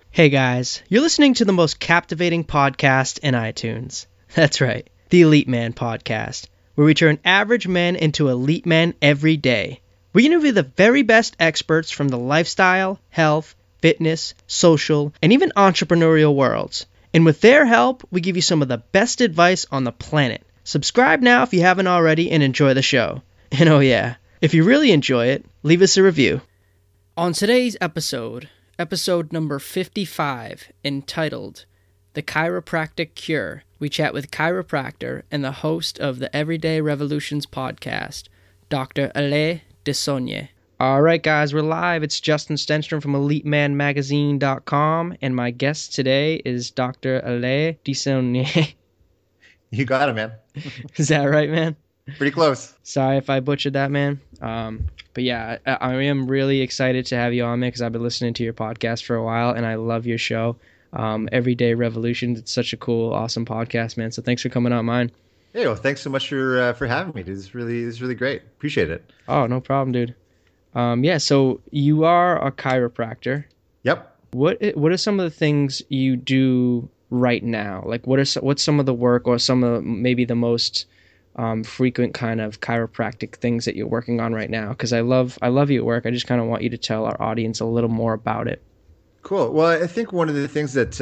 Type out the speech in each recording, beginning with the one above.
Hey guys, you're listening to the most captivating podcast in iTunes. That's right, the Elite Man Podcast, where we turn average men into elite men every day. We interview the very best experts from the lifestyle, health, fitness, social, and even entrepreneurial worlds. And with their help, we give you some of the best advice on the planet. Subscribe now if you haven't already and enjoy the show. And oh yeah, if you really enjoy it, leave us a review. On today's episode number 55, entitled The Chiropractic Cure, we chat with chiropractor and the host of the Everyday Revolutions podcast, Dr. Alain Desaulniers. All right, guys, we're live. It's Justin Stenstrom from EliteManMagazine.com, and my guest today is Dr. Alain Desaulniers. You got it, man. Is that right, man? Pretty close. Sorry if I butchered that, man. But yeah, I am really excited to have you on, man, because I've been listening to your podcast for a while, and I love your show, Everyday Revolutions. It's such a cool, awesome podcast, man. So thanks for coming on mine. Hey, well, thanks so much for having me. This is really great. Appreciate it. Oh, no problem, dude. Yeah, so you are a chiropractor. Yep. What are some of the things you do right now? Like, what's some of the work or some of maybe the most frequent kind of chiropractic things that you're working on right now? Because I love you at work. I just kind of want you to tell our audience a little more about it. Cool. Well, I think one of the things that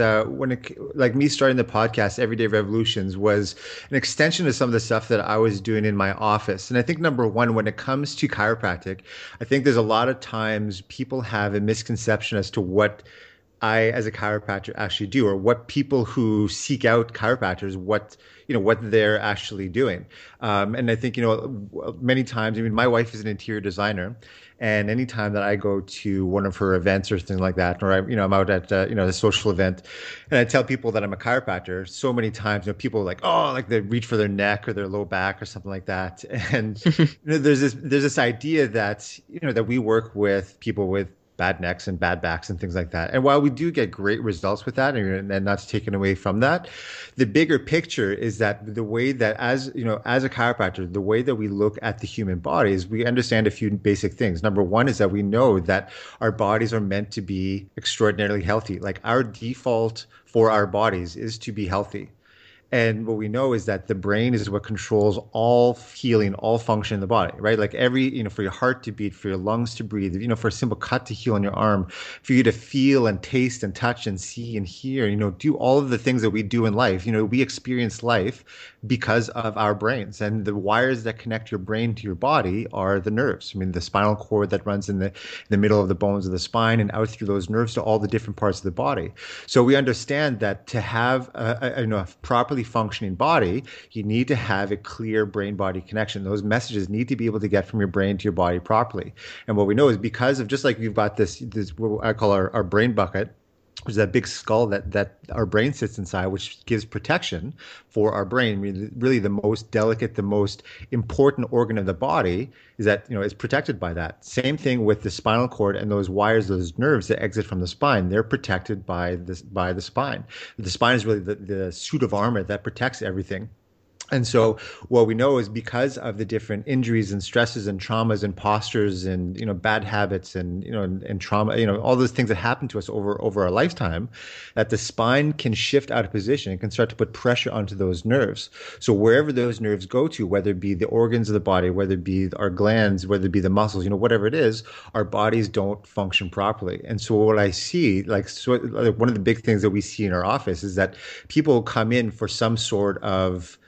like me starting the podcast, Everyday Revolutions, was an extension of some of the stuff that I was doing in my office. And I think number one, when it comes to chiropractic, I think there's a lot of times people have a misconception as to what I, as a chiropractor, actually do, or what people who seek out chiropractors, what they're actually doing. And I think, many times, I mean, my wife is an interior designer, and anytime that I go to one of her events or something like that, or I'm out at a social event, and I tell people that I'm a chiropractor, so many times, people are like, oh, like they reach for their neck or their low back or something like that. And there's this idea that that we work with people with bad necks and bad backs and things like that. And while we do get great results with that, and that's taken away from that, the bigger picture is that the way that as a chiropractor, the way that we look at the human body is we understand a few basic things. Number one is that we know that our bodies are meant to be extraordinarily healthy. Like our default for our bodies is to be healthy. And what we know is that the brain is what controls all healing, all function in the body, right? Like for your heart to beat, for your lungs to breathe, for a simple cut to heal on your arm, for you to feel and taste and touch and see and hear, do all of the things that we do in life. We experience life because of our brains, and the wires that connect your brain to your body are the nerves. I mean, the spinal cord that runs in the middle of the bones of the spine and out through those nerves to all the different parts of the body. So we understand that to have a properly functioning body, you need to have a clear brain-body connection. Those messages need to be able to get from your brain to your body properly. And what we know is because of, just like we've got this what I call our brain bucket, which is that big skull that our brain sits inside, which gives protection for our brain. I mean, really the most delicate, the most important organ of the body is that, is protected by that. Same thing with the spinal cord and those wires, those nerves that exit from the spine. They're protected by the spine. The spine is really the suit of armor that protects everything. And so what we know is because of the different injuries and stresses and traumas and postures and, bad habits and, and trauma, all those things that happen to us over our lifetime, that the spine can shift out of position and can start to put pressure onto those nerves. So wherever those nerves go to, whether it be the organs of the body, whether it be our glands, whether it be the muscles, whatever it is, our bodies don't function properly. And so what I see, one of the big things that we see in our office is that people come in for some sort of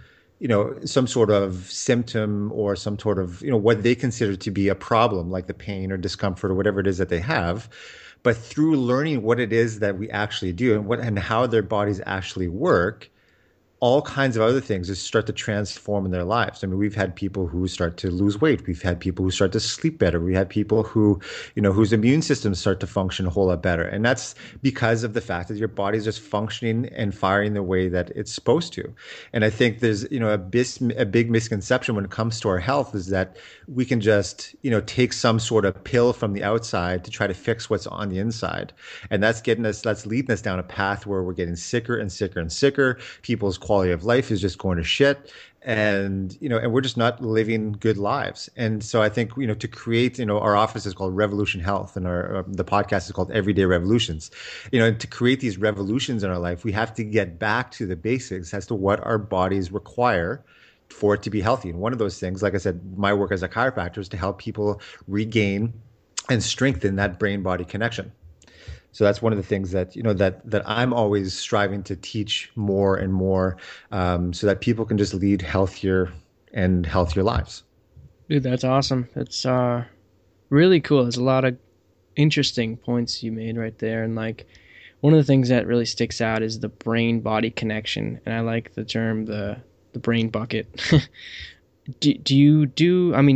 symptom or some sort of, what they consider to be a problem, like the pain or discomfort or whatever it is that they have. But through learning what it is that we actually do and how their bodies actually work, all kinds of other things just start to transform in their lives. I mean, we've had people who start to lose weight. We've had people who start to sleep better. We had people who, whose immune systems start to function a whole lot better. And that's because of the fact that your body's just functioning and firing the way that it's supposed to. And I think there's, a big misconception when it comes to our health is that we can just, take some sort of pill from the outside to try to fix what's on the inside. And that's leading us down a path where we're getting sicker and sicker and sicker. People's quality of life is just going to shit. And, and we're just not living good lives. And so I think, to create, our office is called Revolution Health, and the podcast is called Everyday Revolutions. To create these revolutions in our life, we have to get back to the basics as to what our bodies require for it to be healthy. And one of those things, like I said, my work as a chiropractor is to help people regain and strengthen that brain-body connection. So that's one of the things that that I'm always striving to teach more and more, so that people can just lead healthier and healthier lives. Dude, that's awesome. It's really cool. There's a lot of interesting points you made right there, and like one of the things that really sticks out is the brain-body connection, and I like the term the brain bucket. Do you do? I mean,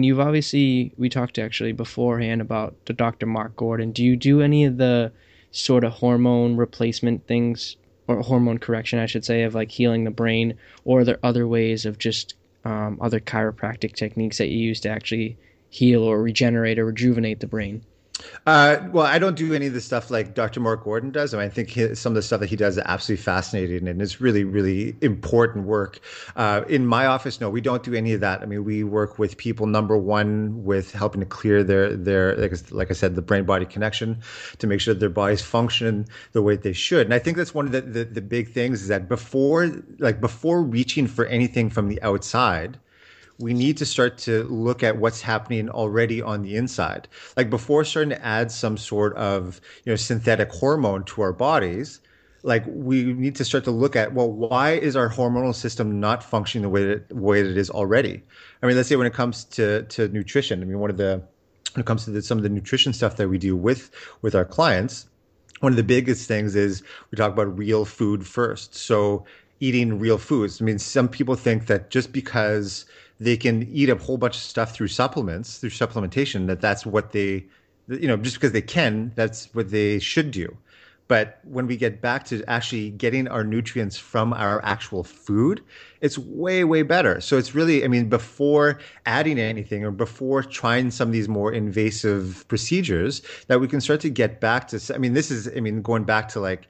we talked actually beforehand about the Dr. Mark Gordon. Do you do any of the sort of hormone replacement things, or hormone correction, I should say, of like healing the brain, or are there other ways of just other chiropractic techniques that you use to actually heal or regenerate or rejuvenate the brain? Well, I don't do any of the stuff like Dr. Mark Gordon does. I mean, I think some of the stuff that he does is absolutely fascinating, and it's really, really important work. In my office, no, we don't do any of that. I mean, we work with people, number one, with helping to clear their like I said, the brain-body connection, to make sure that their bodies function the way they should. And I think that's one of the big things, is that before reaching for anything from the outside, we need to start to look at what's happening already on the inside. Like before starting to add some sort of, synthetic hormone to our bodies, like we need to start to look at, well, why is our hormonal system not functioning the way that it is already? I mean, let's say when it comes to nutrition, I mean, when it comes to some of the nutrition stuff that we do with our clients, one of the biggest things is we talk about real food first. So eating real foods. I mean, some people think that just because they can eat a whole bunch of stuff through supplementation, that's what they, just because they can, that's what they should do. But when we get back to actually getting our nutrients from our actual food, it's way, way better. So it's really, I mean, before adding anything or before trying some of these more invasive procedures, that we can start to get back to, I mean, going back to like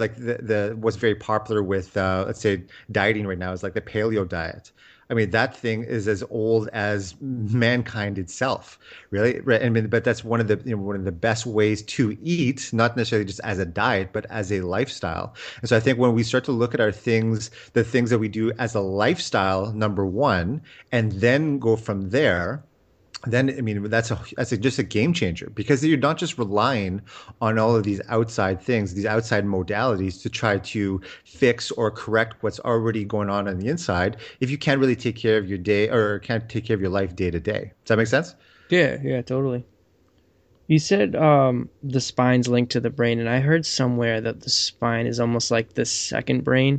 the what's very popular with, let's say, dieting right now is like the paleo diet. I mean, that thing is as old as mankind itself, really. Right? I mean, but that's one of the best ways to eat, not necessarily just as a diet, but as a lifestyle. And so I think when we start to look at the things that we do as a lifestyle, number one, and then go from there, then I mean that's just a game changer, because you're not just relying on all of these outside things, these outside modalities to try to fix or correct what's already going on the inside, if you can't really take care of your day or can't take care of your life day to day. Does that make sense? Yeah, totally. You said the spine's linked to the brain, and I heard somewhere that the spine is almost like the second brain.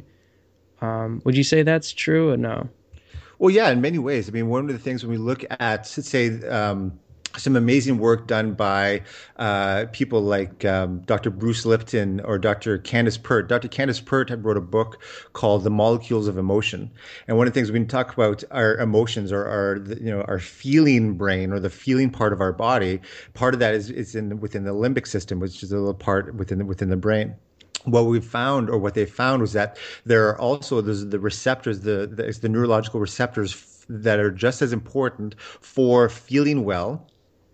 Would you say that's true or no? Well, yeah, in many ways. I mean, one of the things when we look at, let's say, some amazing work done by people like Dr. Bruce Lipton or Dr. Candace Pert. Dr. Candace Pert had wrote a book called The Molecules of Emotion. And one of the things when we talk about our emotions or our feeling brain or the feeling part of our body, part of that is within the limbic system, which is a little part within the brain. What they found was that there are also the receptors, the neurological receptors that are just as important for feeling well,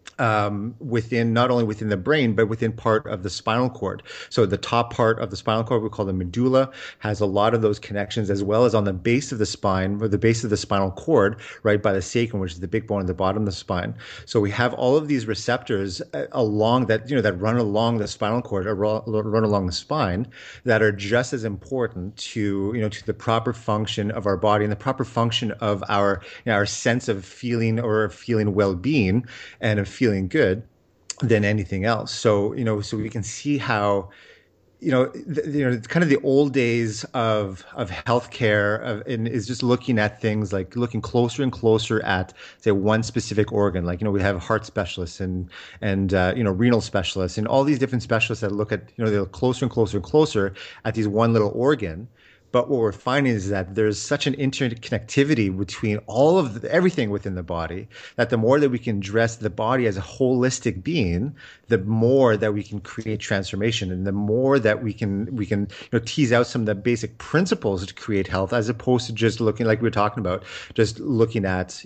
within, not only within the brain, but within part of the spinal cord. So the top part of the spinal cord, we call the medulla, has a lot of those connections, as well as on the base of the spine, or the base of the spinal cord, right by the sacrum, which is the big bone at the bottom of the spine. So we have all of these receptors along that, that run along the spinal cord, or run along the spine, that are just as important to, to the proper function of our body and the proper function of our, our sense of feeling or feeling well-being and of feeling good than anything else. So, so we can see how, kind of the old days of healthcare is just looking at things like looking closer and closer at, say, one specific organ. Like, we have heart specialists and renal specialists and all these different specialists that look at, they look closer and closer and closer at these one little organ. But what we're finding is that there's such an interconnectivity between all of everything within the body that the more that we can address the body as a holistic being, the more that we can create transformation, and the more that we can tease out some of the basic principles to create health, as opposed to just looking, like we were talking about, just looking at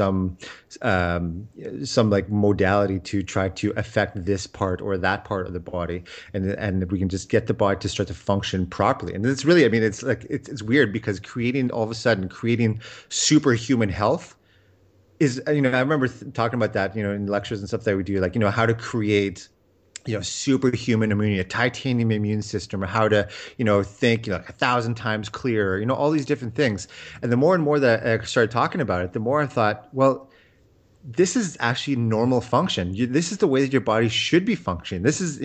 some like modality to try to affect this part or that part of the body, and we can just get the body to start to function properly. And it's really, I mean, it's weird, because all of a sudden creating superhuman health is, I remember talking about that, in lectures and stuff that we do, like, how to create, superhuman immunity, a titanium immune system, or how to, think, 1,000 times clearer, all these different things. And the more and more that I started talking about it, the more I thought, well, this is actually normal function. This is the way that your body should be functioning. This is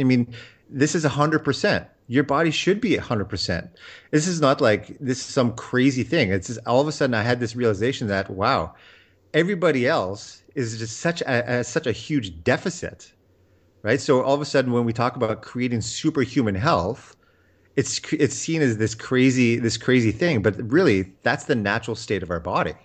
100%. Your body should be 100%. This is not like this is some crazy thing. It's just all of a sudden I had this realization that, wow, everybody else is just such a huge deficit, right? So all of a sudden, when we talk about creating superhuman health, it's seen as this crazy thing, but really that's the natural state of our body.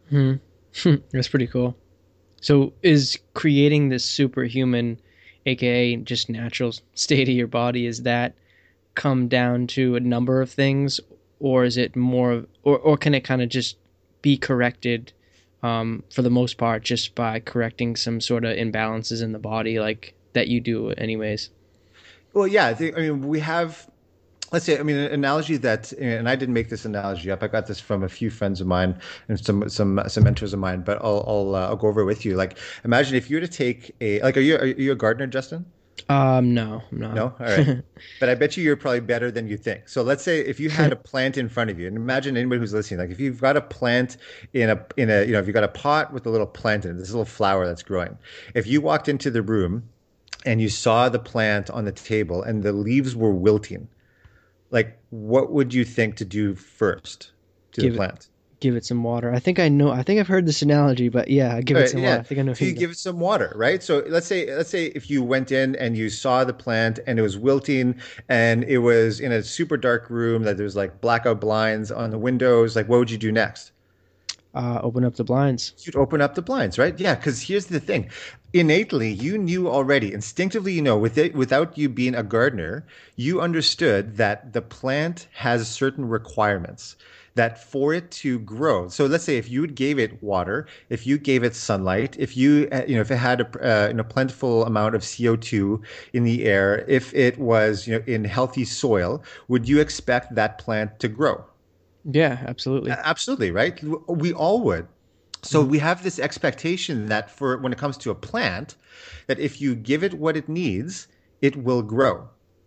That's pretty cool. So is creating this superhuman, aka just natural state of your body, is that come down to a number of things, or is it more, or can it kind of just be corrected for the most part just by correcting some sort of imbalances in the body, like that you do anyways? Well, yeah, we have, let's say, an analogy that, and I didn't make this analogy up. I got this from a few friends of mine and some mentors of mine, but I'll go over it with you. Like, imagine if you were to take are you a gardener, Justin? No, I'm not. No? All right. But I bet you're probably better than you think. So let's say if you had a plant in front of you, and imagine anybody who's listening, like if you've got a plant in a, if you've got a pot with a little plant in it, this little flower that's growing. If you walked into the room and you saw the plant on the table and the leaves were wilting, like, what would you think to do first to the plant? Give it some water. I think I've heard this analogy, but yeah, give it some water. I think I know. So you give it some water, right? So let's say if you went in and you saw the plant and it was wilting and it was in a super dark room, that there's like blackout blinds on the windows, like, what would you do next? Open up the blinds. You'd open up the blinds, right? Yeah, because here's the thing. Innately, you knew already, instinctively, without you being a gardener, you understood that the plant has certain requirements that for it to grow. So let's say if you gave it water, if you gave it sunlight, if if it had a plentiful amount of CO2 in the air, if it was, in healthy soil, would you expect that plant to grow? Yeah, absolutely. Absolutely, right? We all would. So we have this expectation that when it comes to a plant, that if you give it what it needs, it will grow.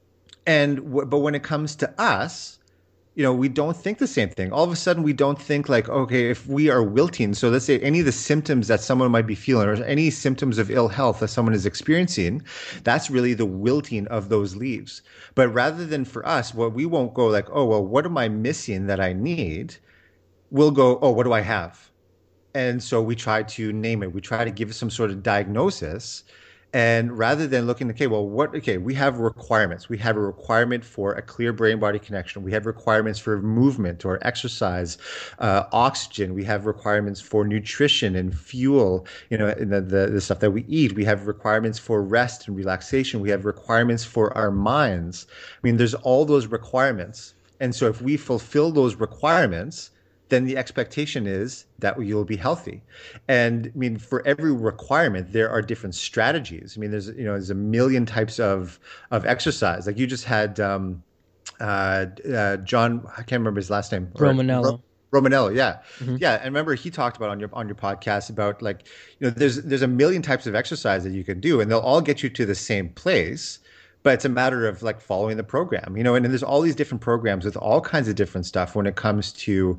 But when it comes to us, we don't think the same thing. All of a sudden, we don't think like, okay, if we are wilting, so let's say any of the symptoms that someone might be feeling, or any symptoms of ill health that someone is experiencing, that's really the wilting of those leaves. But rather than for us, we won't go like, oh, well, what am I missing that I need? We'll go, oh, what do I have? And so we try to name it. We try to give it some sort of diagnosis. And rather than looking, we have requirements. We have a requirement for a clear brain-body connection. We have requirements for movement or exercise, oxygen. We have requirements for nutrition and fuel, and the stuff that we eat. We have requirements for rest and relaxation. We have requirements for our minds. There's all those requirements. And so if we fulfill those requirements, then the expectation is that you'll be healthy. And for every requirement, there are different strategies. There's a million types of exercise. Like you just had John, I can't remember his last name. Romaniello. Romaniello, yeah. Mm-hmm. Yeah. And remember, he talked about on your podcast about like, there's a million types of exercise that you can do, and they'll all get you to the same place. But it's a matter of like following the program, and there's all these different programs with all kinds of different stuff when it comes to,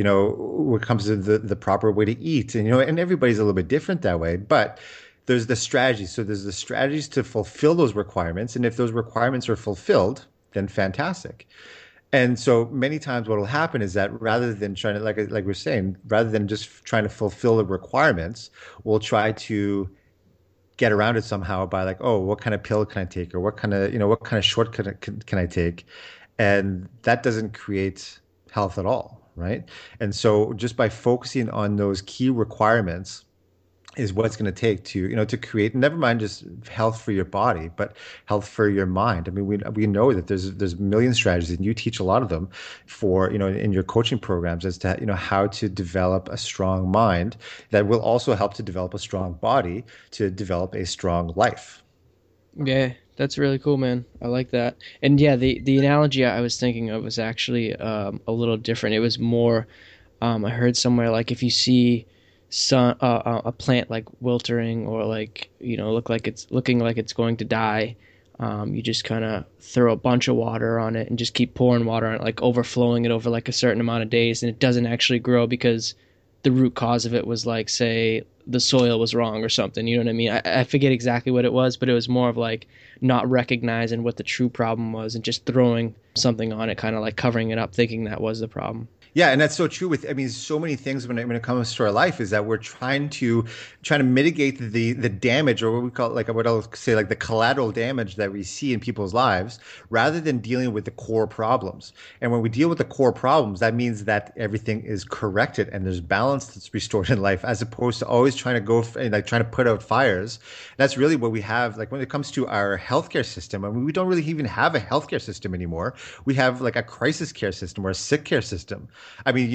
the proper way to eat, and everybody's a little bit different that way. But there's the strategies. So there's the strategies to fulfill those requirements. And if those requirements are fulfilled, then fantastic. And so many times what will happen is that rather than trying to, like we're saying, rather than just trying to fulfill the requirements, we'll try to get around it somehow by like, oh, what kind of pill can I take, or what kind of shortcut can I take, and that doesn't create health at all, right? And so just by focusing on those key requirements is what it's going to take to to create, never mind just health for your body, but health for your mind. I mean, we know that there's a million strategies, and you teach a lot of them for in your coaching programs as to how to develop a strong mind that will also help to develop a strong body to develop a strong life. Yeah, that's really cool, man. I like that. And yeah, the analogy I was thinking of was actually a little different. It was more, I heard somewhere like if you see a plant like wilting or like looking like it's going to die, you just kind of throw a bunch of water on it and just keep pouring water on it, like overflowing it over like a certain amount of days, and it doesn't actually grow because the root cause of it was like, say, the soil was wrong or something. You know what I mean? I forget exactly what it was, but it was more of like not recognizing what the true problem was and just throwing something on it, kind of like covering it up, thinking that was the problem. Yeah, and that's so true with, I mean, so many things when it comes to our life is that we're trying to mitigate the damage, or what we call, like what I'll say, like the collateral damage that we see in people's lives, rather than dealing with the core problems. And when we deal with the core problems, that means that everything is corrected and there's balance that's restored in life, as opposed to always trying to trying to put out fires. That's really what we have. Like when it comes to our healthcare system, I mean, we don't really even have a healthcare system anymore. We have like a crisis care system or a sick care system. I mean,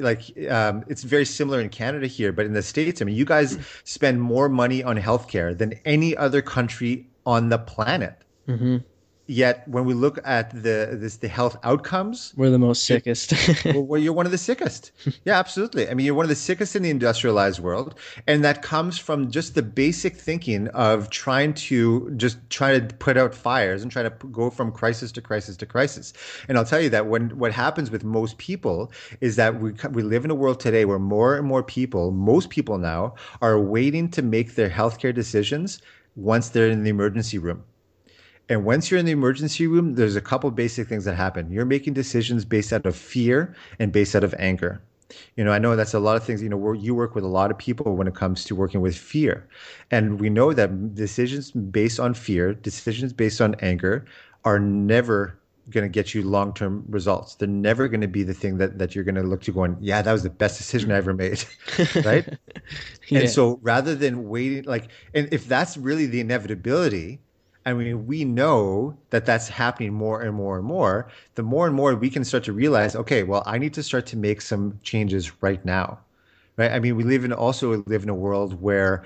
it's very similar in Canada here, but in the States, I mean, you guys spend more money on healthcare than any other country on the planet. Hmm. Yet, when we look at the health outcomes, We're the most sickest. well, you're one of the sickest. Yeah, absolutely. I mean, you're one of the sickest in the industrialized world, and that comes from just the basic thinking of trying to put out fires and try to go from crisis to crisis to crisis. And I'll tell you that what happens with most people is that we live in a world today where more and more people, most people now, are waiting to make their healthcare decisions once they're in the emergency room. And once you're in the emergency room, there's a couple basic things that happen. You're making decisions based out of fear and based out of anger. I know that's a lot of things, where you work with a lot of people when it comes to working with fear. And we know that decisions based on fear, decisions based on anger are never going to get you long-term results. They're never going to be the thing that you're going to look to going, yeah, that was the best decision I ever made. Right? Yeah. And so rather than waiting, and if that's really the inevitability, I mean, we know that that's happening more and more and more. The more and more we can start to realize, okay, well, I need to start to make some changes right now, right? I mean, we live in a world where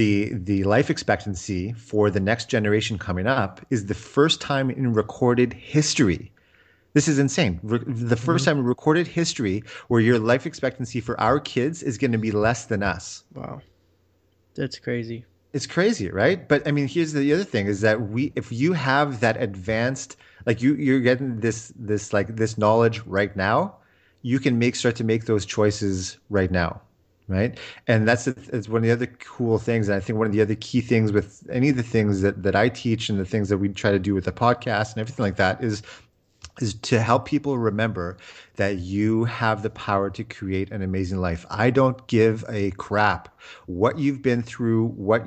the life expectancy for the next generation coming up is the first time in recorded history. This is insane. The first time in recorded history where your life expectancy for our kids is going to be less than us. Wow. That's crazy. It's crazy, right? But I mean, here's the other thing is that if you have that advanced, like you're getting this knowledge right now, you can start to make those choices right now, right? And it's one of the other cool things. And I think one of the other key things with any of the things that I teach and the things that we try to do with the podcast and everything like that is to help people remember that you have the power to create an amazing life. I don't give a crap what you've been through, what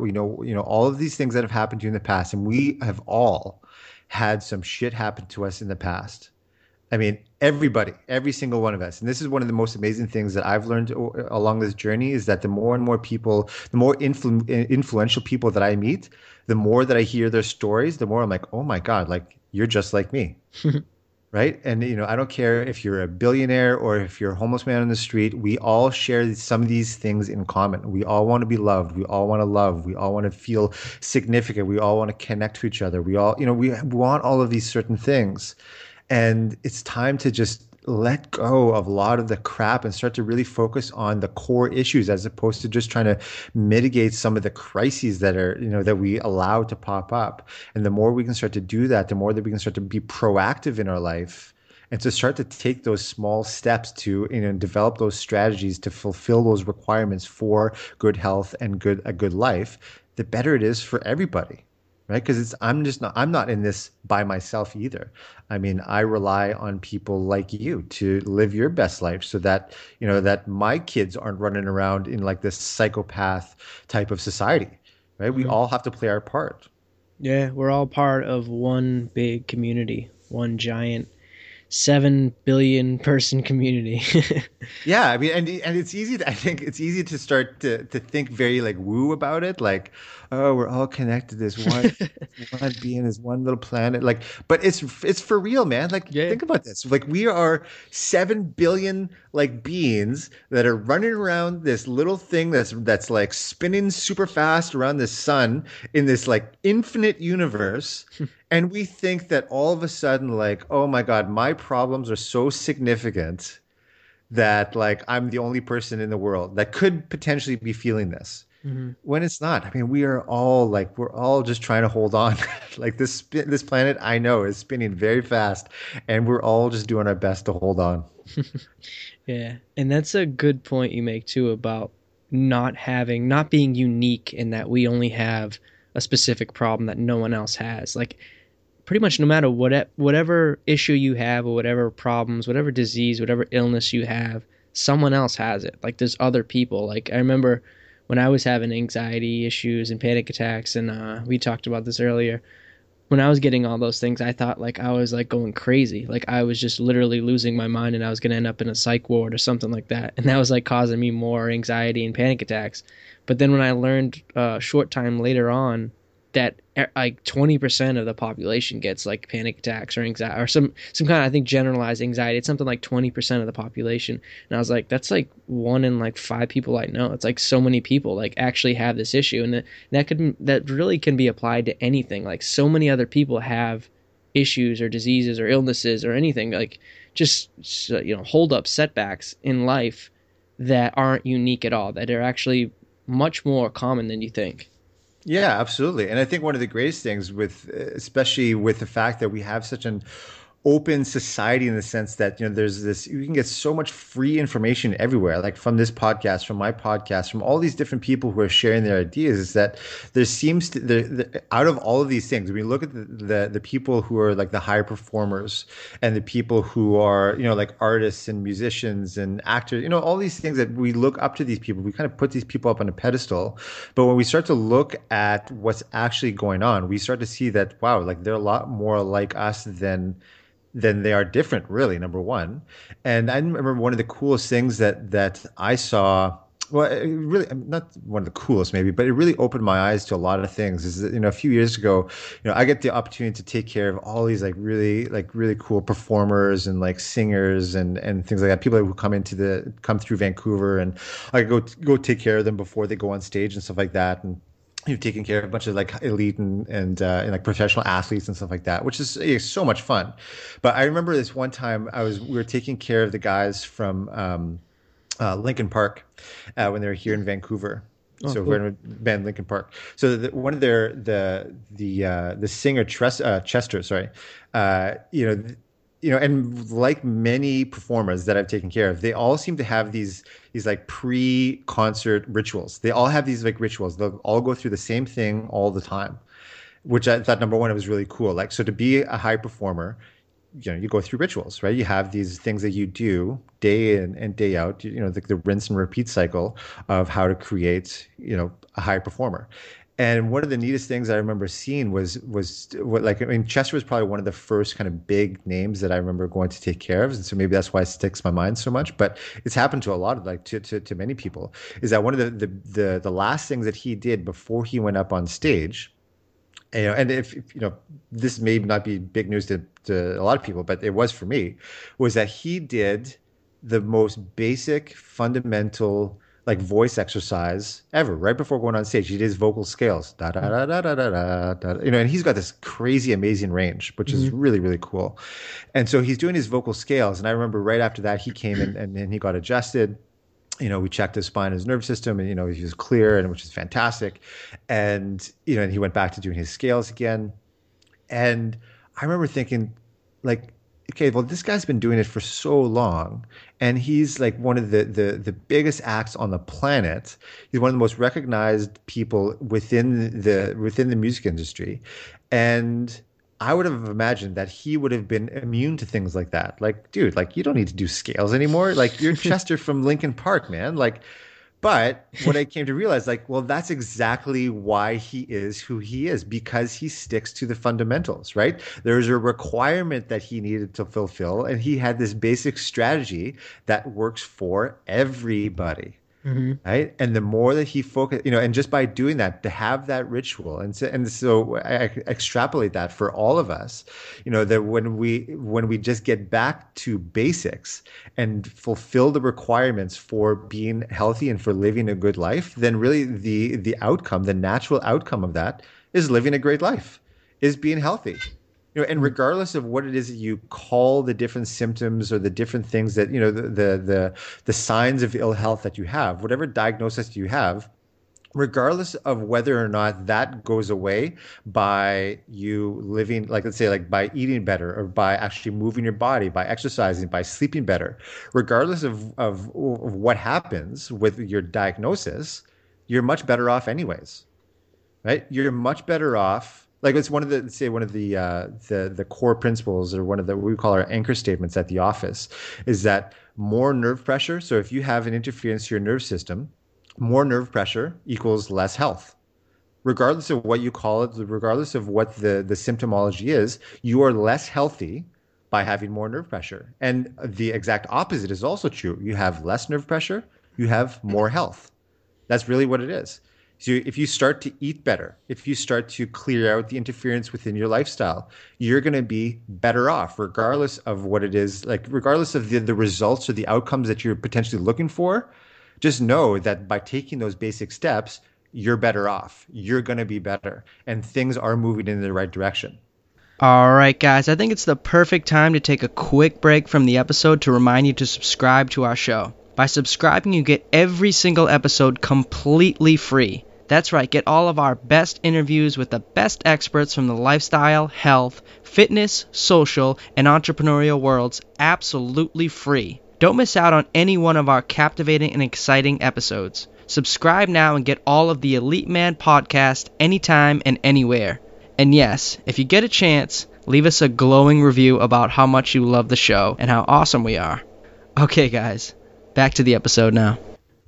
all of these things that have happened to you in the past. And we have all had some shit happen to us in the past. I mean, everybody, every single one of us. And this is one of the most amazing things that I've learned along this journey is that the more and more people, the more influential people that I meet, the more that I hear their stories, the more I'm like, oh my God, like you're just like me. Right. And, I don't care if you're a billionaire or if you're a homeless man on the street. We all share some of these things in common. We all want to be loved. We all want to love. We all want to feel significant. We all want to connect to each other. We all, we want all of these certain things. And it's time to just let go of a lot of the crap and start to really focus on the core issues as opposed to just trying to mitigate some of the crises that are, that we allow to pop up. And the more we can start to do that, the more that we can start to be proactive in our life and to start to take those small steps to, develop those strategies to fulfill those requirements for good health and a good life, the better it is for everybody. Right? Because I'm not in this by myself either. I mean, I rely on people like you to live your best life so that, that my kids aren't running around in like this psychopath type of society, right? We all have to play our part. Yeah, we're all part of one big community, one giant 7 billion person community. Yeah, I mean, and it's easy to, I think it's easy to start to think very like woo about it, like, oh, we're all connected, this one being, this one little planet, like, but it's for real, man. Like, Yeah. think about this. Like, we are 7 billion like beings that are running around this little thing that's like spinning super fast around the sun in this like infinite universe. And we think that all of a sudden, like, oh my God, my problems are so significant that like I'm the only person in the world that could potentially be feeling this Mhm. when it's not. I mean, we're all just trying to hold on. Like this planet I know is spinning very fast, and we're all just doing our best to hold on. Yeah, and that's a good point you make too about not being unique in that we only have a specific problem that no one else has. Like pretty much no matter whatever issue you have or whatever problems, whatever disease, whatever illness you have, someone else has it. Like there's other people. Like I remember when I was having anxiety issues and panic attacks, and we talked about this earlier. When I was getting all those things, I thought like I was like going crazy. Like I was just literally losing my mind and I was going to end up in a psych ward or something like that. And that was like causing me more anxiety and panic attacks. But then when I learned a short time later on that like 20% of the population gets like panic attacks or anxiety or some kind of, I think, generalized anxiety. It's something like 20% of the population. And I was like, that's like 1 in like 5 people I know. It's like so many people like actually have this issue, and that really can be applied to anything. Like so many other people have issues or diseases or illnesses or anything, like just hold up setbacks in life that aren't unique at all, that are actually much more common than you think. Yeah, absolutely. And I think one of the greatest things with, especially with the fact that we have such an open society in the sense that, there's this, you can get so much free information everywhere, like from this podcast, from my podcast, from all these different people who are sharing their ideas, is that there seems to, out of all of these things, when you look at the people who are like the higher performers and the people who are, like artists and musicians and actors, all these things that we look up to these people, we kind of put these people up on a pedestal. But when we start to look at what's actually going on, we start to see that, wow, like they're a lot more like us than they are different, really, number one. And I remember one of the coolest things that I saw. Well, it really, not one of the coolest, maybe, but it really opened my eyes to a lot of things. Is that, a few years ago, I get the opportunity to take care of all these like really cool performers and like singers and things like that. People who come through Vancouver, and I go take care of them before they go on stage and stuff like that. And you've taken care of a bunch of like elite and like professional athletes and stuff like that, which is so much fun. But I remember this one time we were taking care of the guys from Lincoln Park when they were here in Vancouver. Oh, So cool. we're in a band Lincoln Park. So one of their the singer Chester, sorry, uh, you know, and like many performers that I've taken care of, they all seem to have these like pre-concert rituals. They all have these like rituals. They'll all go through the same thing all the time, which I thought, number one, it was really cool. Like, so to be a high performer, you go through rituals, right? You have these things that you do day in and day out, the rinse and repeat cycle of how to create, a high performer. And one of the neatest things I remember seeing was what, like, I mean, Chester was probably one of the first kind of big names that I remember going to take care of, and so maybe that's why it sticks my mind so much. But it's happened to a lot of, like, to many people. Is that one of the last things that he did before he went up on stage? And if this may not be big news to a lot of people, but it was for me, was that he did the most basic, fundamental, like, voice exercise ever. Right before going on stage, he did his vocal scales, da da da da da da da, and he's got this crazy, amazing range, which is Mhm. really, really cool. And so he's doing his vocal scales, and I remember right after that, he came in and then he got adjusted. We checked his spine, his nervous system, and he was clear, and which is fantastic. And and he went back to doing his scales again. And I remember thinking, like, okay, well, this guy's been doing it for so long, and he's like one of the biggest acts on the planet. He's one of the most recognized people within the music industry, and I would have imagined that he would have been immune to things like that. Like, dude, like, you don't need to do scales anymore. Like, you're Chester from Lincoln Park, man. Like, But what I came to realize, like, well, that's exactly why he is who he is, because he sticks to the fundamentals, right? There's a requirement that he needed to fulfill, and he had this basic strategy that works for everybody. Hmm. Right. And the more that he focus, and just by doing that, to have that ritual. And so I extrapolate that for all of us, that when we just get back to basics and fulfill the requirements for being healthy and for living a good life, then really the outcome, the natural outcome of that is living a great life, is being healthy. And regardless of what it is that you call the different symptoms or the different things that, the signs of ill health that you have, whatever diagnosis you have, regardless of whether or not that goes away by you living, like, let's say, like by eating better or by actually moving your body, by exercising, by sleeping better, regardless of what happens with your diagnosis, you're much better off anyways, right? You're much better off. Like, it's one of the, say, one of the core principles, or one of the, what we call our anchor statements at the office, is that more nerve pressure. So if you have an interference to your nerve system, more nerve pressure equals less health. Regardless of what you call it, regardless of what the symptomology is, you are less healthy by having more nerve pressure. And the exact opposite is also true. You have less nerve pressure, you have more health. That's really what it is. So if you start to eat better, if you start to clear out the interference within your lifestyle, you're going to be better off, regardless of what it is, like regardless of the results or the outcomes that you're potentially looking for. Just know that by taking those basic steps, you're better off. You're going to be better, and things are moving in the right direction. All right, guys, I think it's the perfect time to take a quick break from the episode to remind you to subscribe to our show. By subscribing, you get every single episode completely free. That's right, get all of our best interviews with the best experts from the lifestyle, health, fitness, social, and entrepreneurial worlds absolutely free. Don't miss out on any one of our captivating and exciting episodes. Subscribe now and get all of the Elite Man podcast anytime and anywhere. And yes, if you get a chance, leave us a glowing review about how much you love the show and how awesome we are. Okay, guys, back to the episode now.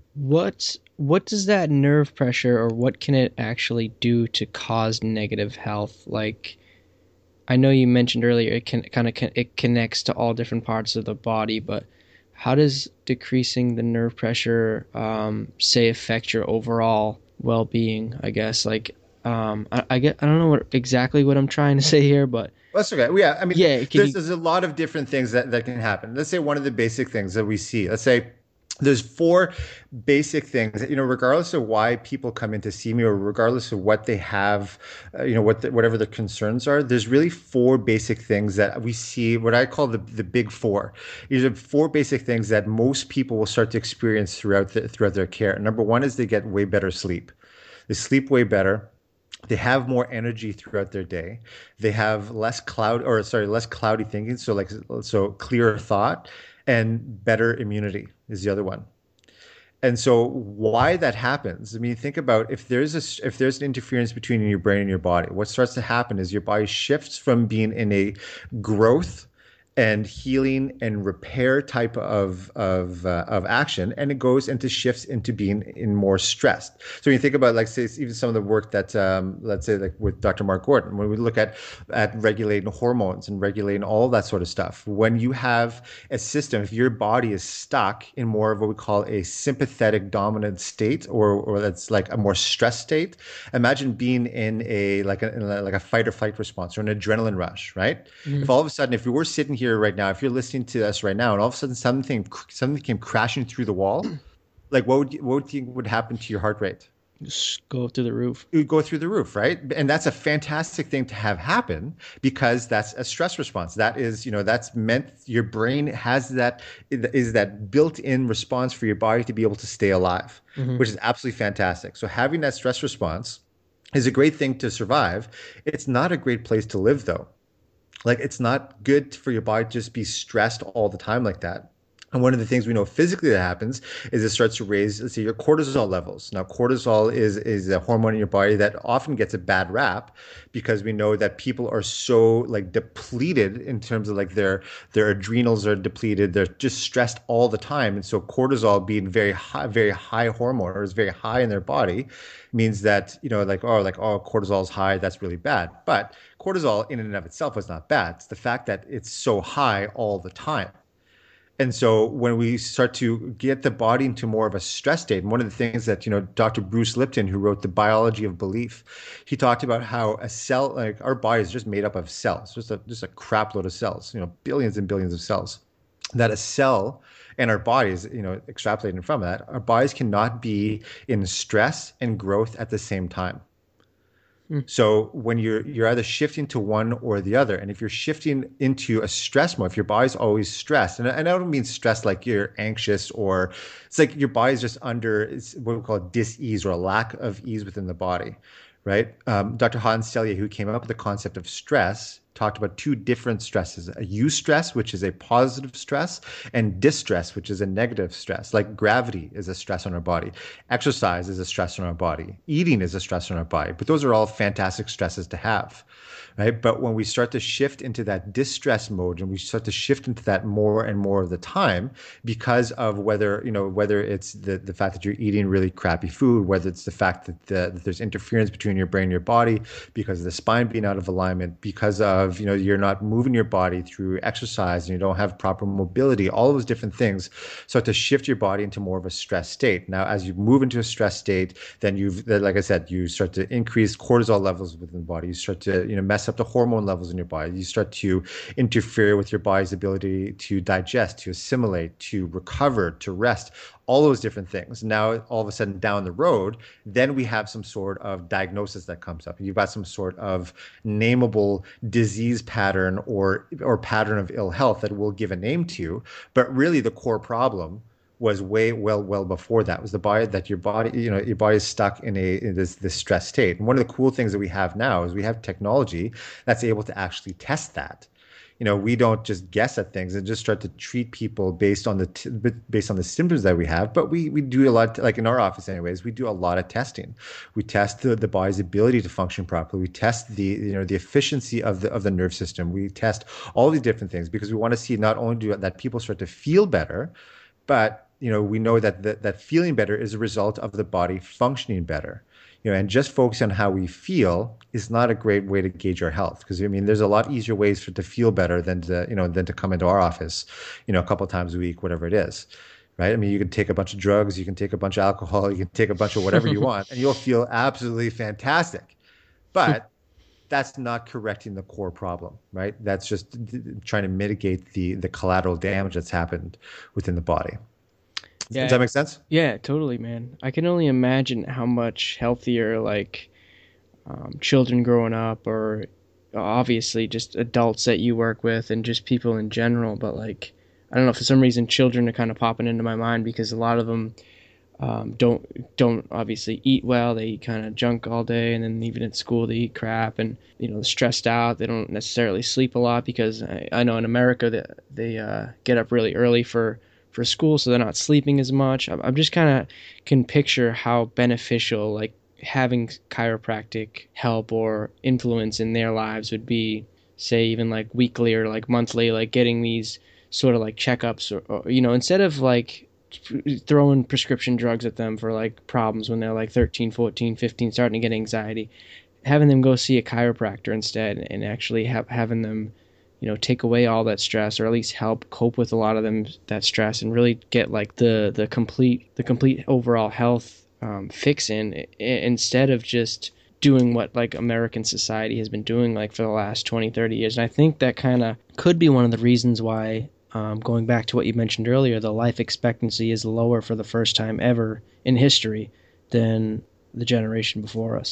What does that nerve pressure, or what can it actually do to cause negative health? Like, I know you mentioned earlier it connects to all different parts of the body, but how does decreasing the nerve pressure, say, affect your overall well-being? I guess, like, I don't know exactly what I'm trying to say here, but That's okay. Yeah, I mean, yeah, there's a lot of different things that can happen. Let's say one of the basic things that we see. Let's say there's four basic things, regardless of why people come in to see me, or regardless of what they have, whatever their concerns are, there's really four basic things that we see, what I call the big four. These are four basic things that most people will start to experience throughout their care. Number one is they get way better sleep. They sleep way better. They have more energy throughout their day. They have less cloudy thinking. So clearer thought, and better immunity is the other one. And so why that happens, I mean, think about if there's an interference between your brain and your body, what starts to happen is your body shifts from being in a growth and healing and repair type of action, and it goes into shifts into being in more stressed. So when you think about, like, say, even some of the work that let's say, like with Dr. Mark Gordon, when we look at regulating hormones and regulating all that sort of stuff, when you have a system, if your body is stuck in more of what we call a sympathetic dominant state, or that's like a more stressed state, imagine being in a fight or flight response, or an adrenaline rush, right? Mhm. If all of a sudden, if we were sitting here right now, if you're listening to us right now, and all of a sudden something came crashing through the wall, like what would you think would happen to your heart rate? Just go through the roof. It would go through the roof, right? And that's a fantastic thing to have happen, because that's a stress response. That is, that's meant, your brain has that, is that built-in response for your body to be able to stay alive, which is absolutely fantastic. So having that stress response is a great thing to survive. It's not a great place to live, though. Like, it's not good for your body to just be stressed all the time like that. And one of the things we know physically that happens is it starts to raise, let's say, your cortisol levels. Now, cortisol is a hormone in your body that often gets a bad rap because we know that people are so like depleted in terms of like their adrenals are depleted. They're just stressed all the time. And so cortisol being very high hormone or is very high in their body means that, like, oh, cortisol is high. That's really bad. But cortisol in and of itself is not bad. It's the fact that it's so high all the time. And so when we start to get the body into more of a stress state, and one of the things that, Dr. Bruce Lipton, who wrote The Biology of Belief, he talked about how a cell, like our body is just made up of cells, just a crap load of cells, billions and billions of cells. That a cell and our bodies, extrapolating from that, our bodies cannot be in stress and growth at the same time. So when you're either shifting to one or the other, and if you're shifting into a stress mode, if your body's always stressed, and I don't mean stress like you're anxious or it's like your body's just under it's what we call dis-ease or a lack of ease within the body, right? Dr. Hans Selye, who came up with the concept of stress, talked about two different stresses: a eustress, which is a positive stress, and distress, which is a negative stress. Like gravity is a stress on our body, exercise is a stress on our body, eating is a stress on our body. But those are all fantastic stresses to have, right? But when we start to shift into that distress mode and we start to shift into that more and more of the time, because of whether it's the fact that you're eating really crappy food, whether it's the fact that there's interference between your brain and your body because of the spine being out of alignment, because of you're not moving your body through exercise and you don't have proper mobility, all of those different things start to shift your body into more of a stress state. Now, as you move into a stress state, then like I said, you start to increase cortisol levels within the body. You start to mess up the hormone levels in your body. You start to interfere with your body's ability to digest, to assimilate, to recover, to rest, all those different things. Now, all of a sudden down the road, then we have some sort of diagnosis that comes up. You've got some sort of nameable disease pattern or pattern of ill health that we'll give a name to. But really the core problem was well before that. It was your body is stuck in this stress state. And one of the cool things that we have now is we have technology that's able to actually test that. We don't just guess at things and just start to treat people based on the symptoms that we have, but we do a lot, like in our office anyways, we do a lot of testing. We test the body's ability to function properly. We test the efficiency of the nerve system. We test all these different things because we want to see not only that people start to feel better, but we know that feeling better is a result of the body functioning better. And just focus on how we feel is not a great way to gauge our health. Because there's a lot easier ways to feel better than to come into our office, a couple of times a week, whatever it is, right? You can take a bunch of drugs, you can take a bunch of alcohol, you can take a bunch of whatever you want, and you'll feel absolutely fantastic. But that's not correcting the core problem, right? That's just trying to mitigate the collateral damage that's happened within the body. Yeah. Does that make sense? Yeah, totally, man. I can only imagine how much healthier, children growing up, or obviously just adults that you work with and just people in general. But I don't know, for some reason, children are kind of popping into my mind because a lot of them don't obviously eat well. They eat kind of junk all day, and then even at school they eat crap, and they're stressed out. They don't necessarily sleep a lot because I know in America that they get up really early for school, so they're not sleeping as much. I'm just kind of can picture how beneficial having chiropractic help or influence in their lives would be, say even weekly or monthly, getting these sort of checkups or instead of throwing prescription drugs at them for problems when they're 13, 14, 15, starting to get anxiety, having them go see a chiropractor instead and actually having them take away all that stress, or at least help cope with a lot of that stress, and really get the complete overall health fix in, instead of just doing what American society has been doing for the last 20, 30 years. And I think that kind of could be one of the reasons why, going back to what you mentioned earlier, the life expectancy is lower for the first time ever in history than the generation before us.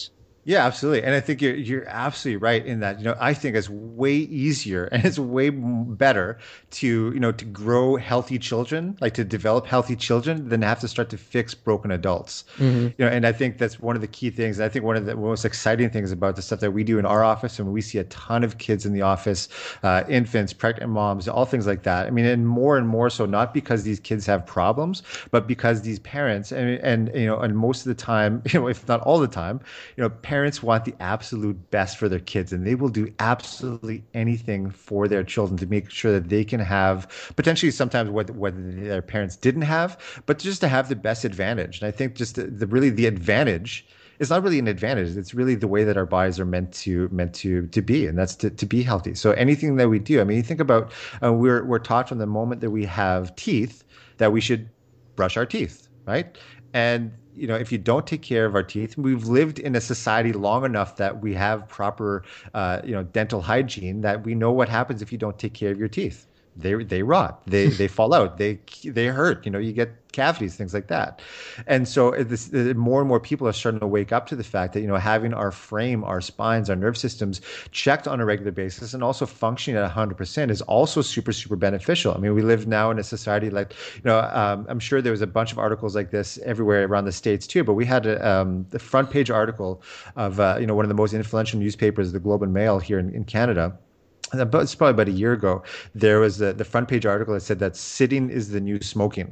Yeah, absolutely. And I think you're absolutely right in that, I think it's way easier and it's way better to, to grow healthy children, like to develop healthy children than to have to start to fix broken adults. Hmm. And I think that's one of the key things. And I think one of the most exciting things about the stuff that we do in our office, and we see a ton of kids in the office, infants, pregnant moms, all things like that. I mean, and more so, not because these kids have problems, but because these parents and most of the time, if not all the time, parents want the absolute best for their kids, and they will do absolutely anything for their children to make sure that they can have potentially sometimes what their parents didn't have, but just to have the best advantage. And I think just the really the advantage is not really an advantage. It's really the way that our bodies are meant to be, and that's to be healthy. So anything that we do, I mean, you think about we're taught from the moment that we have teeth that we should brush our teeth, right? And if you don't take care of our teeth, we've lived in a society long enough that we have proper, dental hygiene, that we know what happens if you don't take care of your teeth. They rot, they fall out, they hurt. You get cavities, things like that. And so more and more people are starting to wake up to the fact that having our frame, our spines, our nerve systems checked on a regular basis and also functioning at 100% is also super super beneficial. I mean, we live now in a society like I'm sure there was a bunch of articles like this everywhere around the States too, but we had the front page article of one of the most influential newspapers, the Globe and Mail here in Canada. It's probably about a year ago. There was the front page article that said that sitting is the new smoking.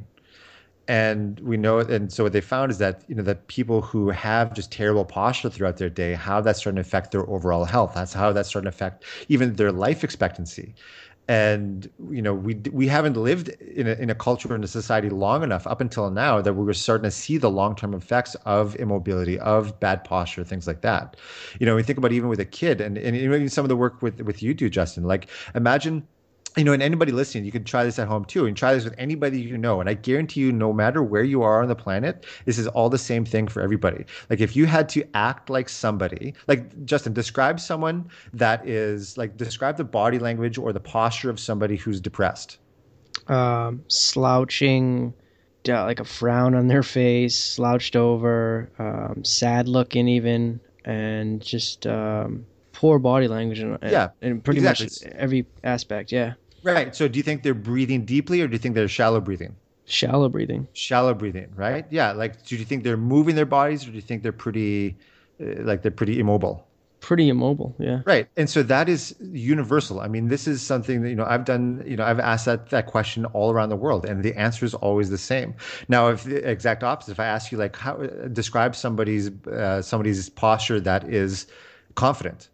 And we know, and so what they found is that, that people who have just terrible posture throughout their day, how that's starting to affect their overall health. That's how that's starting to affect even their life expectancy. And we haven't lived in a culture, in a society long enough up until now that we were starting to see the long-term effects of immobility, of bad posture, things like that. We think about even with a kid, and even some of the work with you do, Justin. Like, imagine, and anybody listening, you can try this at home too, and try this with anybody you know. And I guarantee you, no matter where you are on the planet, this is all the same thing for everybody. Like, if you had to act like somebody, like Justin, describe someone that is like, describe the body language or the posture of somebody who's depressed. Slouching, like a frown on their face, slouched over, sad looking even, and just poor body language Yeah, in pretty exactly. much every aspect. Yeah. Right. So do you think they're breathing deeply, or do you think they're shallow breathing? Shallow breathing. Shallow breathing, right? Yeah. Like, do you think they're moving their bodies, or do you think they're pretty, like they're pretty immobile? Pretty immobile. Yeah. Right. And so that is universal. I mean, this is something that, I've done, I've asked that question all around the world, and the answer is always the same. Now, if the exact opposite, if I ask you, like, how describe somebody's posture that is confident.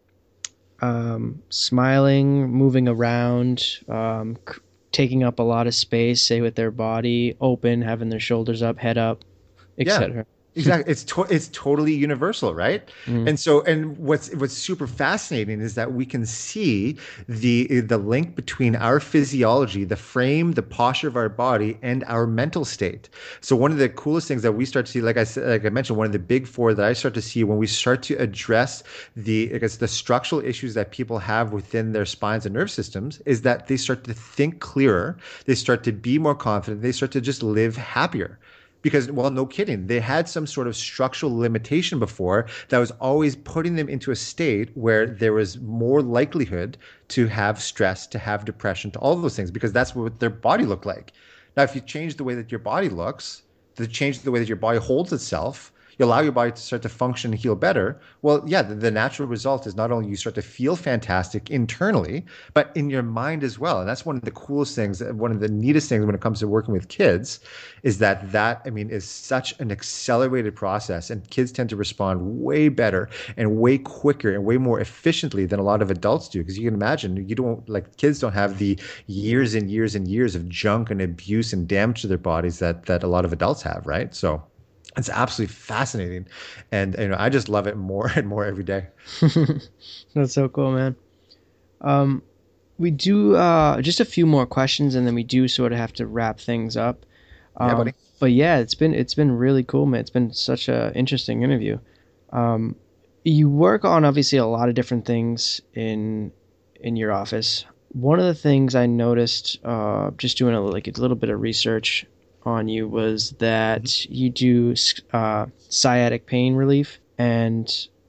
Smiling, moving around, taking up a lot of space, say with their body open, having their shoulders up, head up, Yeah. etc. Exactly. It's totally universal, right? Mm. And so, and what's super fascinating is that we can see the link between our physiology, the frame, the posture of our body, and our mental state. So one of the coolest things that we start to see, like I mentioned, one of the big four that I start to see when we start to address the structural issues that people have within their spines and nerve systems, is that they start to think clearer, they start to be more confident, they start to just live happier. Because, well, no kidding, they had some sort of structural limitation before that was always putting them into a state where there was more likelihood to have stress, to have depression, to all of those things, because that's what their body looked like. Now, if you change the way that your body looks, to change the way that your body holds itself, you allow your body to start to function and heal better. Well, yeah, the natural result is not only you start to feel fantastic internally, but in your mind as well. And that's one of the coolest things, one of the neatest things when it comes to working with kids, is that, I mean, is such an accelerated process. And kids tend to respond way better and way quicker and way more efficiently than a lot of adults do. Because you can imagine, kids don't have the years and years and years of junk and abuse and damage to their bodies that a lot of adults have, right? So it's absolutely fascinating, and I just love it more and more every day. That's so cool, man. We do just a few more questions, and then we do sort of have to wrap things up. Yeah, buddy. But yeah, it's been really cool, man. It's been such a interesting interview. You work on obviously a lot of different things in your office. One of the things I noticed, just doing a little bit of research on you, was that you do sciatic pain relief, and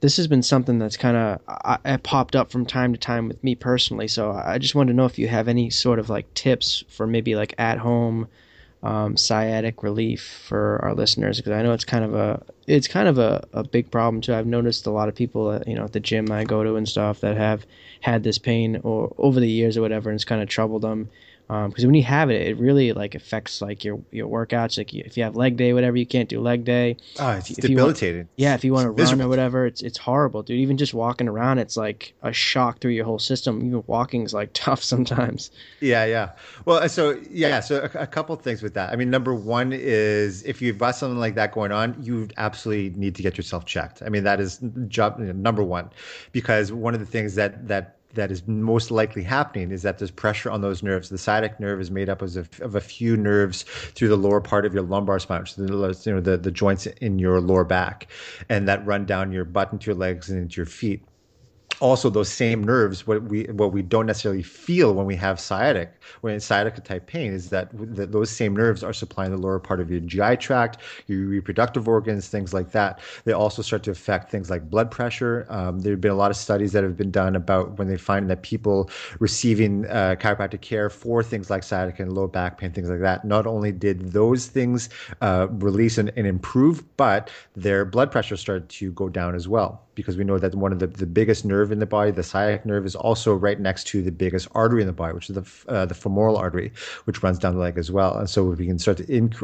this has been something that's kind of popped up from time to time with me personally. So I just wanted to know if you have any sort of like tips for maybe like at home sciatic relief for our listeners, because I know it's kind of a big problem too. I've noticed a lot of people at the gym I go to and stuff that have had this pain or over the years or whatever, and it's kind of troubled them. Because when you have it, it really like affects like your workouts. Like if you have leg day, whatever, you can't do leg day. Oh, it's If you want, debilitating. yeah, if you want It's to run or miserable. whatever, it's horrible, dude. Even just walking around, it's like a shock through your whole system. Even walking is like tough sometimes. Yeah, yeah. Well, so a couple things with that. I mean, number one is if you've got something like that going on, you absolutely need to get yourself checked. I mean, that is job number one, because one of the things that is most likely happening is that there's pressure on those nerves. The sciatic nerve is made up of a few nerves through the lower part of your lumbar spine, which is the joints in your lower back, and that run down your butt into your legs and into your feet. Also, those same nerves, what we don't necessarily feel when we have sciatica type pain, is that those same nerves are supplying the lower part of your GI tract, your reproductive organs, things like that. They also start to affect things like blood pressure. There have been a lot of studies that have been done about when they find that people receiving chiropractic care for things like sciatica and low back pain, things like that, not only did those things release and improve, but their blood pressure started to go down as well, because we know that one of the biggest nerve in the body, the sciatic nerve, is also right next to the biggest artery in the body, which is the femoral artery, which runs down the leg as well. And so if we can start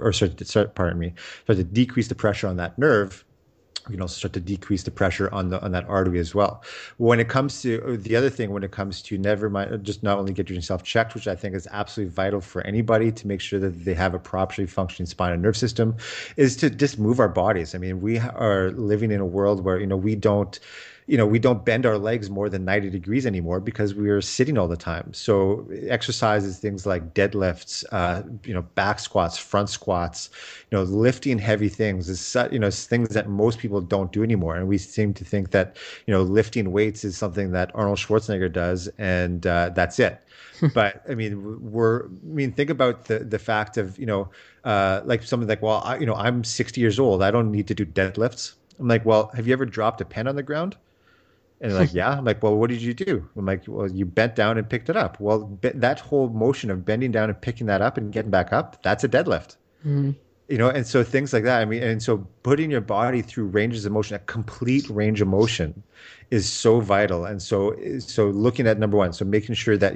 to decrease the pressure on that nerve, we can also start to decrease the pressure on that artery as well. When it comes to the other thing, when it comes to never mind, just not only get yourself checked, which I think is absolutely vital for anybody to make sure that they have a properly functioning spine and nerve system, is to just move our bodies. I mean, we are living in a world where we don't bend our legs more than 90 degrees anymore because we are sitting all the time. So exercises, things like deadlifts, back squats, front squats, lifting heavy things is things that most people don't do anymore. And we seem to think that, lifting weights is something that Arnold Schwarzenegger does, and that's it. But I mean, think about the fact of, like something like, well, I'm 60 years old. I don't need to do deadlifts. I'm like, well, have you ever dropped a pen on the ground? And they're like, yeah. I'm like, well, what did you do? I'm like, well, you bent down and picked it up. Well, that whole motion of bending down and picking that up and getting back up, that's a deadlift. Mm. And so things like that. I mean, and so putting your body through ranges of motion, a complete range of motion, is so vital. And so looking at number one, so making sure that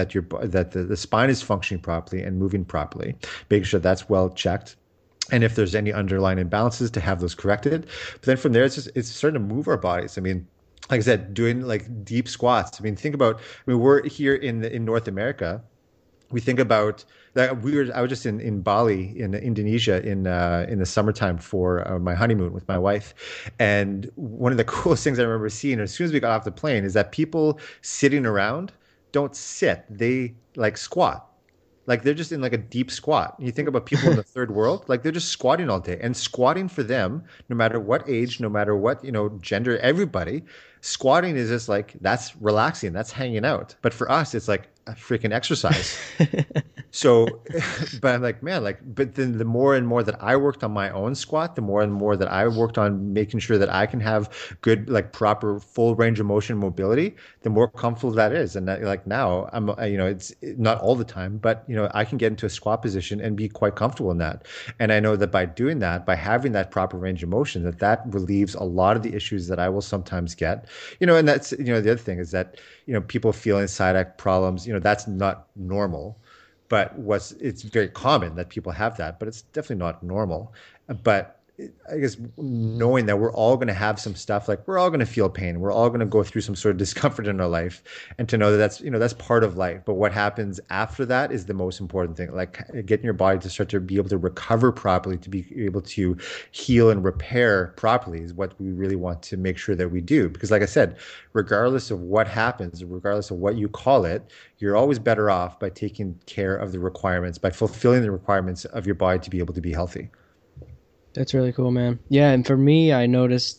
the spine is functioning properly and moving properly, making sure that's well checked. And if there's any underlying imbalances, to have those corrected. But then from there, it's starting to move our bodies. I mean, like I said, doing like deep squats. I mean, we're here in North America. We think about that. I was just in Bali, in Indonesia, in the summertime for my honeymoon with my wife. And one of the coolest things I remember seeing as soon as we got off the plane is that people sitting around don't sit; they like squat. Like they're just in like a deep squat. You think about people in the third world, like they're just squatting all day. And squatting for them, no matter what age, no matter what, gender, everybody, squatting is just like, that's relaxing, that's hanging out. But for us, it's like a freaking exercise. So, but I'm like, man, but then the more and more that I worked on my own squat, the more and more that I worked on making sure that I can have good, like proper full range of motion mobility, the more comfortable that is. And that, like now it's not all the time, but I can get into a squat position and be quite comfortable in that. And I know that by doing that, by having that proper range of motion, that relieves a lot of the issues that I will sometimes get, and that's, the other thing is that, people feeling sciatic problems, that's not normal. But it's very common that people have that, but it's definitely not normal. But I guess knowing that we're all going to have some stuff, like we're all going to feel pain, we're all going to go through some sort of discomfort in our life, and to know that that's part of life. But what happens after that is the most important thing, like getting your body to start to be able to recover properly, to be able to heal and repair properly, is what we really want to make sure that we do. Because like I said, regardless of what happens, regardless of what you call it, you're always better off by taking care of the requirements, by fulfilling the requirements of your body to be able to be healthy. That's really cool, man. Yeah, and for me, I noticed.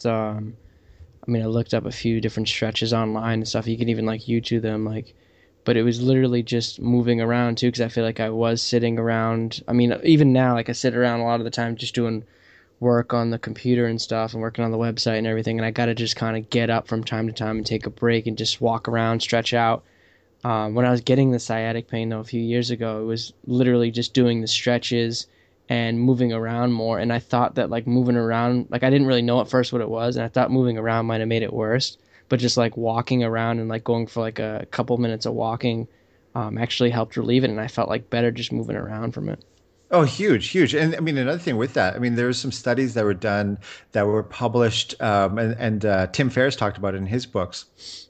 I looked up a few different stretches online and stuff. You can even like YouTube them, but it was literally just moving around too, because I feel like I was sitting around. I mean, even now, like I sit around a lot of the time, just doing work on the computer and stuff and working on the website and everything, and I got to just kind of get up from time to time and take a break and just walk around, stretch out. When I was getting the sciatic pain, though, a few years ago, it was literally just doing the stretches and moving around more. And I thought that like moving around, like I didn't really know at first what it was, and I thought moving around might have made it worse. But just like walking around and like going for like a couple minutes of walking actually helped relieve it, and I felt like better just moving around from it. Oh, huge, huge. And I mean, another thing with that, I mean, there's some studies that were done that were published, and Tim Ferriss talked about it in his books.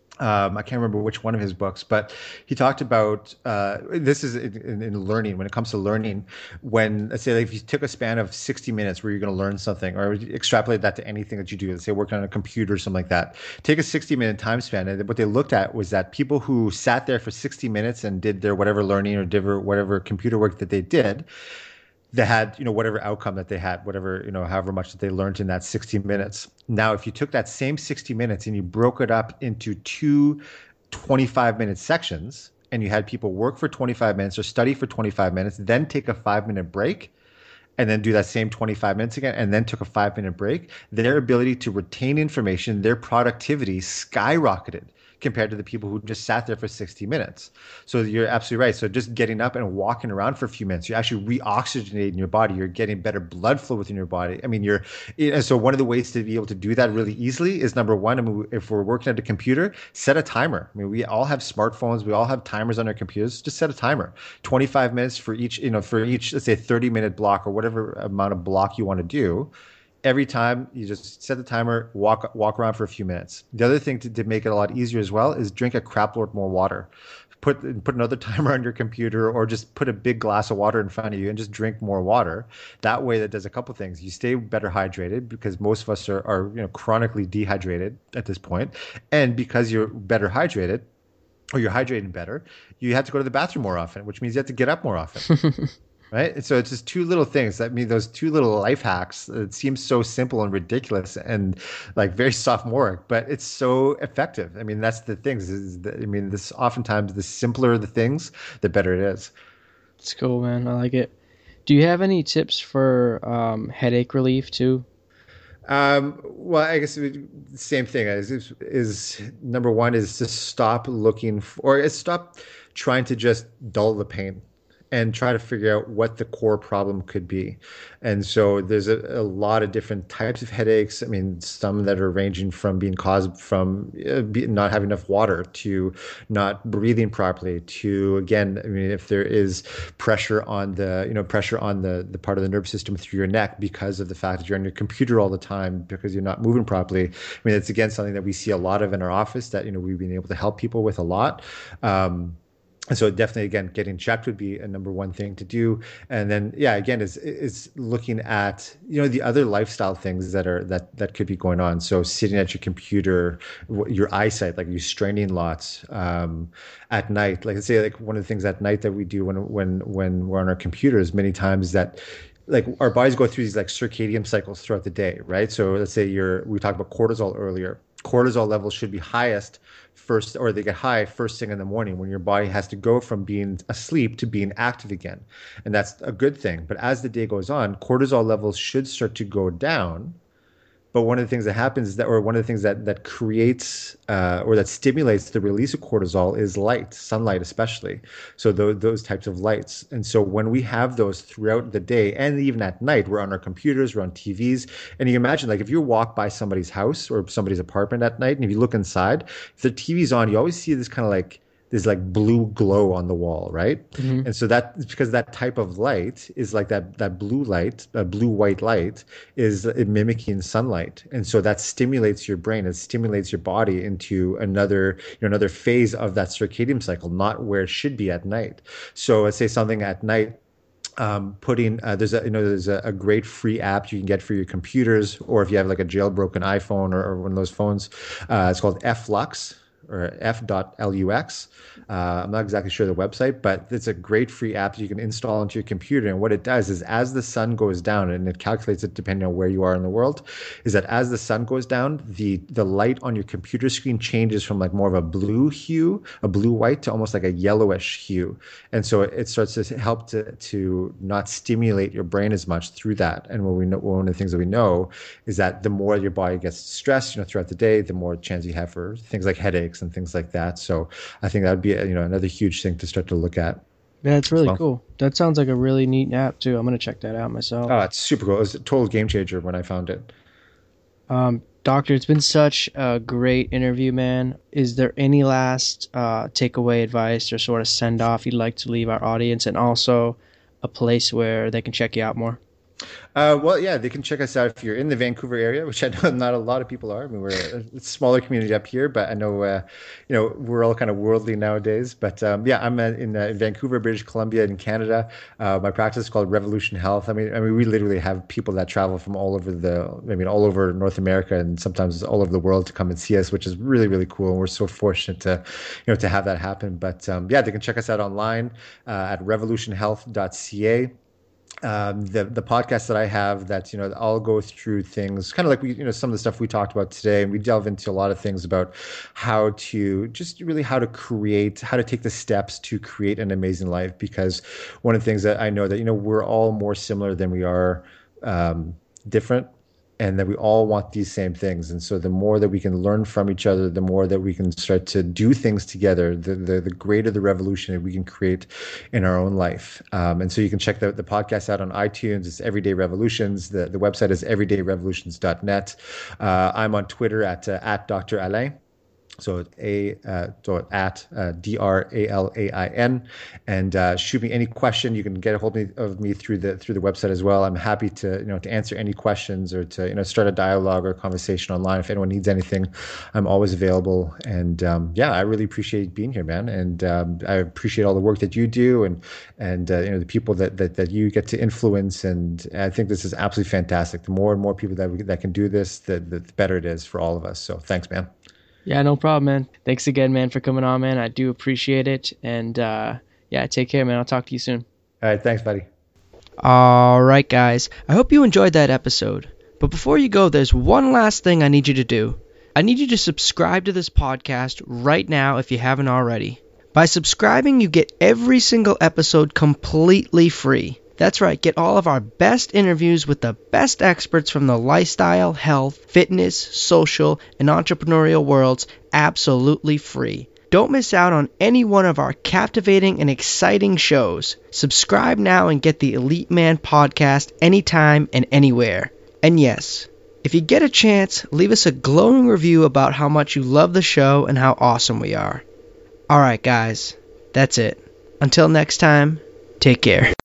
I can't remember which one of his books, but he talked about this is in learning. When it comes to learning, when let's say like if you took a span of 60 minutes where you're going to learn something, or extrapolate that to anything that you do, let's say working on a computer or something like that, take a 60-minute time span. And what they looked at was that people who sat there for 60 minutes and did their whatever learning or did whatever computer work that they did, they had, whatever outcome that they had, whatever, however much that they learned in that 60 minutes. Now, if you took that same 60 minutes and you broke it up into two 25-minute sections, and you had people work for 25 minutes or study for 25 minutes, then take a 5-minute break, and then do that same 25 minutes again, and then took a 5-minute break, their ability to retain information, their productivity skyrocketed compared to the people who just sat there for 60 minutes. So you're absolutely right. So just getting up and walking around for a few minutes, you're actually re-oxygenating your body. You're getting better blood flow within your body. I mean, so one of the ways to be able to do that really easily is number one, I mean, if we're working at a computer, set a timer. I mean, we all have smartphones. We all have timers on our computers. Just set a timer, 25 minutes for each, let's say 30-minute block or whatever amount of block you want to do. Every time you just set the timer, walk around for a few minutes. The other thing to make it a lot easier as well is drink a crap load more water. Put another timer on your computer, or just put a big glass of water in front of you and just drink more water. That way, that does a couple things. You stay better hydrated, because most of us are chronically dehydrated at this point, and because you're better hydrated, or you're hydrating better, you have to go to the bathroom more often, which means you have to get up more often. Right. And so it's just two little things. I mean, those two little life hacks, it seems so simple and ridiculous and like very sophomoric, but it's so effective. I mean, that's the thing this oftentimes the simpler the things, the better it is. It's cool, man. I like it. Do you have any tips for headache relief too? Well, I guess the same thing is number one is to stop looking for, or stop trying to just dull the pain, and try to figure out what the core problem could be. And so there's a lot of different types of headaches. I mean, some that are ranging from being caused from not having enough water, to not breathing properly, to, again, I mean, if there is pressure on the part of the nervous system through your neck because of the fact that you're on your computer all the time because you're not moving properly. I mean, it's, again, something that we see a lot of in our office that, we've been able to help people with a lot. And so definitely, again, getting checked would be a number one thing to do. And then, yeah, again, is looking at, the other lifestyle things that could be going on. So sitting at your computer, your eyesight, like you straining lots at night. Like I say, like one of the things at night that we do when we're on our computers, many times that, like, our bodies go through these like circadian cycles throughout the day, right? So let's say we talked about cortisol earlier. Cortisol levels should be highest first, or they get high first thing in the morning, when your body has to go from being asleep to being active again. And that's a good thing. But as the day goes on, cortisol levels should start to go down. But one of the things that happens is that, or one of the things that creates or that stimulates the release of cortisol is light, sunlight especially. So those types of lights. And so when we have those throughout the day, and even at night, we're on our computers, we're on TVs. And you imagine, like, if you walk by somebody's house or somebody's apartment at night, and if you look inside, if the TV's on, you always see this kind of like this like blue glow on the wall, right? Mm-hmm. And so that's because that type of light is like that blue light, blue white light is mimicking sunlight, and so that stimulates your brain, it stimulates your body into another phase of that circadian cycle, not where it should be at night. So let's say something at night. There's a great free app you can get for your computers, or if you have like a jailbroken iPhone or one of those phones, it's called Flux. or f.lux. I'm not exactly sure the website, but it's a great free app that you can install into your computer. And what it does is as the sun goes down, and it calculates it depending on where you are in the world, is that as the sun goes down, the light on your computer screen changes from like more of a blue hue, a blue white, to almost like a yellowish hue. And so it starts to help to not stimulate your brain as much through that. And what we know, one of the things that we know is that the more your body gets stressed, throughout the day, the more chance you have for things like headaches and things like that. So I think that would be, another huge thing to start to look at. Yeah, it's really cool. That sounds like a really neat app too. I'm gonna check that out myself. Oh, it's super cool. It was a total game changer when I found it. Doctor, it's been such a great interview, man. Is there any last takeaway advice or sort of send off you'd like to leave our audience, and also a place where they can check you out more? Well, yeah, they can check us out if you're in the Vancouver area, which I know not a lot of people are. I mean, we're a smaller community up here, but I know, we're all kind of worldly nowadays. But yeah, I'm in Vancouver, British Columbia, in Canada. My practice is called Revolution Health. I mean, we literally have people that travel from all over North America and sometimes all over the world to come and see us, which is really, really cool. And we're so fortunate to have that happen. But yeah, they can check us out online at revolutionhealth.ca. The podcast that I have, that I'll go through things kind of like some of the stuff we talked about today, and we delve into a lot of things about how to take the steps to create an amazing life. Because one of the things that I know that we're all more similar than we are different, and that we all want these same things. And so the more that we can learn from each other, the more that we can start to do things together, the greater the revolution that we can create in our own life. And so you can check the podcast out on iTunes. It's Everyday Revolutions. The website is everydayrevolutions.net. I'm on Twitter at Dr. Alain. So at DRALAIN, and shoot me any question. You can get a hold of me through the website as well. I'm happy to answer any questions, or to start a dialogue or a conversation online. If anyone needs anything, I'm always available. And yeah, I really appreciate being here, man. And I appreciate all the work that you do, and the people that you get to influence. And I think this is absolutely fantastic. The more and more people that can do this, the better it is for all of us. So thanks, man. Yeah, no problem, man. Thanks again, man, for coming on, man. I do appreciate it. And yeah, take care, man. I'll talk to you soon. All right. Thanks, buddy. All right, guys. I hope you enjoyed that episode. But before you go, there's one last thing I need you to do. I need you to subscribe to this podcast right now if you haven't already. By subscribing, you get every single episode completely free. That's right, get all of our best interviews with the best experts from the lifestyle, health, fitness, social, and entrepreneurial worlds absolutely free. Don't miss out on any one of our captivating and exciting shows. Subscribe now and get the Elite Man podcast anytime and anywhere. And yes, if you get a chance, leave us a glowing review about how much you love the show and how awesome we are. Alright guys, that's it. Until next time, take care.